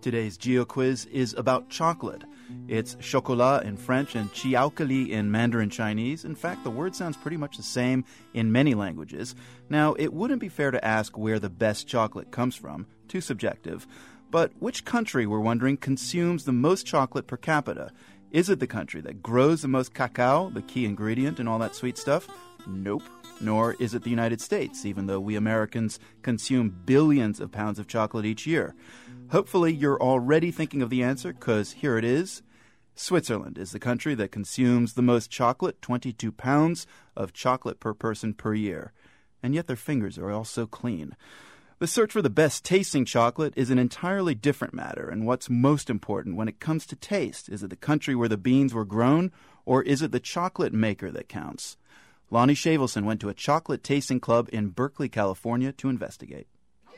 Today's GeoQuiz is about chocolate. It's chocolat in French and chiaokali in Mandarin Chinese. In fact, the word sounds pretty much the same in many languages. Now, it wouldn't be fair to ask where the best chocolate comes from. Too subjective. But which country, we're wondering, consumes the most chocolate per capita? Is it the country that grows the most cacao, the key ingredient in all that sweet stuff? Nope. Nor is it the United States, even though we Americans consume billions of pounds of chocolate each year. Hopefully you're already thinking of the answer, because here it is. Switzerland is the country that consumes the most chocolate, 22 pounds of chocolate per person per year. And yet their fingers are all so clean. The search for the best tasting chocolate is an entirely different matter, and what's most important when it comes to taste? Is it the country where the beans were grown, or is it the chocolate maker that counts? Lonnie Shavelson went to a chocolate tasting club in Berkeley, California to investigate.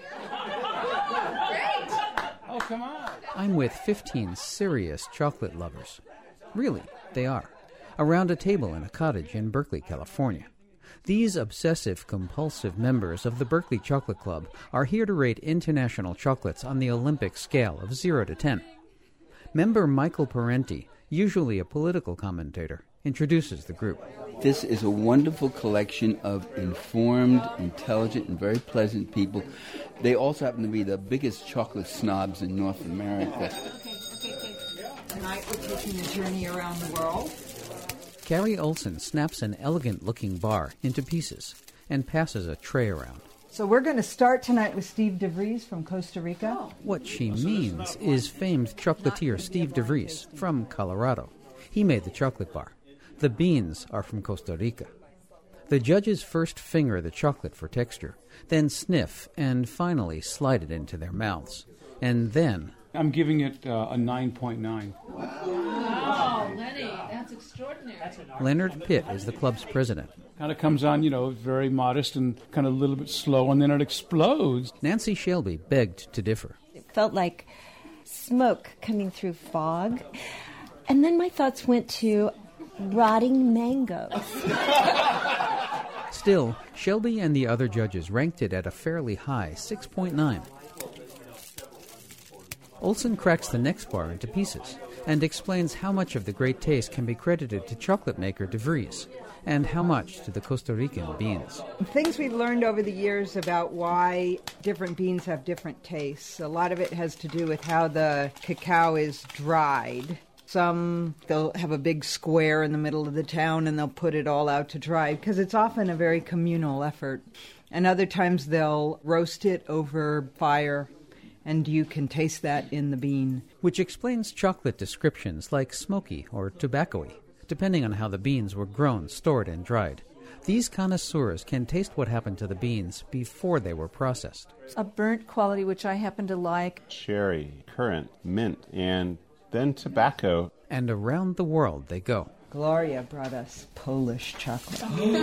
Oh, come on. I'm with 15 serious chocolate lovers. Really, they are. Around a table in a cottage in Berkeley, California. These obsessive-compulsive members of the Berkeley Chocolate Club are here to rate international chocolates on the Olympic scale of 0 to 10. Member Michael Parenti, usually a political commentator, introduces the group. This is a wonderful collection of informed, intelligent, and very pleasant people. They also happen to be the biggest chocolate snobs in North America. Okay. Tonight we're taking a journey around the world. Carrie Olson snaps an elegant-looking bar into pieces and passes a tray around. So we're going to start tonight with Steve DeVries from Costa Rica. What she means is famed chocolatier Steve DeVries from Colorado. He made the chocolate bar. The beans are from Costa Rica. The judges first finger the chocolate for texture, then sniff, and finally slide it into their mouths. And then... I'm giving it a 9.9. Wow, Lenny, that's extraordinary. Leonard Pitt is the club's president. Kind of comes on, very modest and kind of a little bit slow, and then it explodes. Nancy Shelby begged to differ. It felt like smoke coming through fog. And then my thoughts went to rotting mangoes. Still, Shelby and the other judges ranked it at a fairly high 6.9. Olson cracks the next bar into pieces and explains how much of the great taste can be credited to chocolate maker DeVries and how much to the Costa Rican beans. Things we've learned over the years about why different beans have different tastes. A lot of it has to do with how the cacao is dried. Some, they'll have a big square in the middle of the town and they'll put it all out to dry because it's often a very communal effort. And other times they'll roast it over fire, and you can taste that in the bean. Which explains chocolate descriptions like smoky or tobacco-y, depending on how the beans were grown, stored, and dried. These connoisseurs can taste what happened to the beans before they were processed. A burnt quality, which I happen to like. Cherry, currant, mint, and then tobacco. And around the world they go. Gloria brought us Polish chocolate.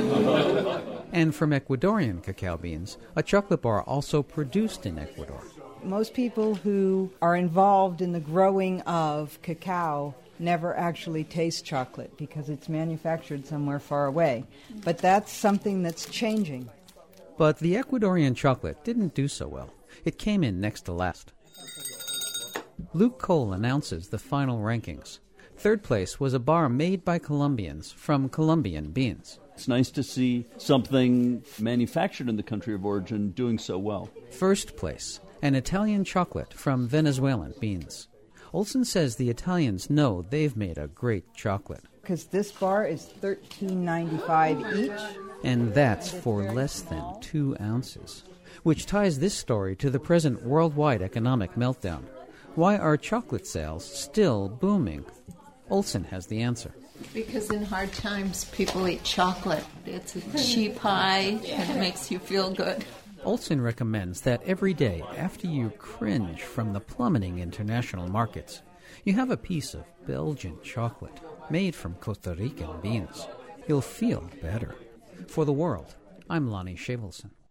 And from Ecuadorian cacao beans, a chocolate bar also produced in Ecuador. Most people who are involved in the growing of cacao never actually taste chocolate because it's manufactured somewhere far away. But that's something that's changing. But the Ecuadorian chocolate didn't do so well. It came in next to last. Luke Cole announces the final rankings. Third place was a bar made by Colombians from Colombian beans. It's nice to see something manufactured in the country of origin doing so well. First place, an Italian chocolate from Venezuelan beans. Olson says the Italians know they've made a great chocolate. Because this bar is $13.95 each. And that's for less than 2 ounces. Which ties this story to the present worldwide economic meltdown. Why are chocolate sales still booming? Olson has the answer. Because in hard times, people eat chocolate. It's a cheap high, and it makes you feel good. Olson recommends that every day, after you cringe from the plummeting international markets, you have a piece of Belgian chocolate made from Costa Rican beans. You'll feel better. For The World, I'm Lonnie Shavelson.